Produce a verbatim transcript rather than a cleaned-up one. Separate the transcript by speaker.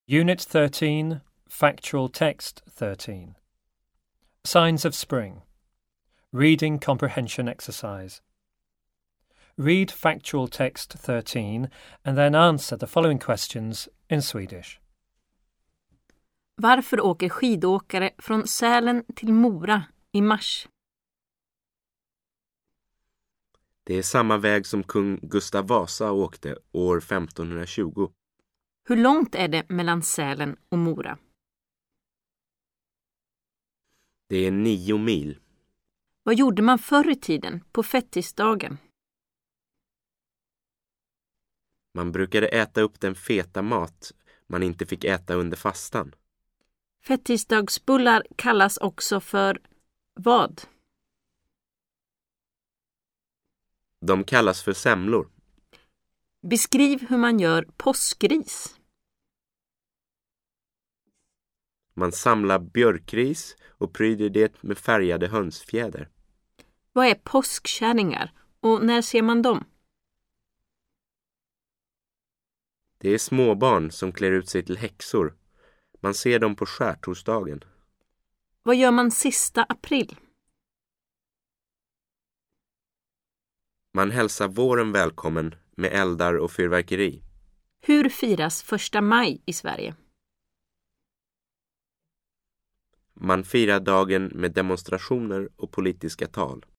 Speaker 1: Unit thirteen, Factual Text thirteen. Signs of Spring. Reading Comprehension Exercise. Read Factual Text thirteen and then answer the following questions in Swedish.
Speaker 2: Varför åker skidåkare från Sälen till Mora i mars?
Speaker 3: Det är samma väg som kung Gustav Vasa åkte år femtonhundratjugo.
Speaker 2: Hur långt är det mellan Sälen och Mora?
Speaker 3: Det är nio mil.
Speaker 2: Vad gjorde man förr i tiden på fettisdagen?
Speaker 3: Man brukade äta upp den feta mat man inte fick äta under fastan.
Speaker 2: Fettisdagsbullar kallas också för vad?
Speaker 3: De kallas för semlor.
Speaker 2: Beskriv hur man gör påskris.
Speaker 3: Man samlar björkris och pryder det med färgade hönsfjäder.
Speaker 2: Vad är påskkärringar och när ser man dem?
Speaker 3: Det är småbarn som klär ut sig till häxor. Man ser dem på skärtorsdagen.
Speaker 2: Vad gör man sista april?
Speaker 3: Man hälsar våren välkommen med eldar och fyrverkeri.
Speaker 2: Hur firas första maj i Sverige?
Speaker 3: Man firar dagen med demonstrationer och politiska tal.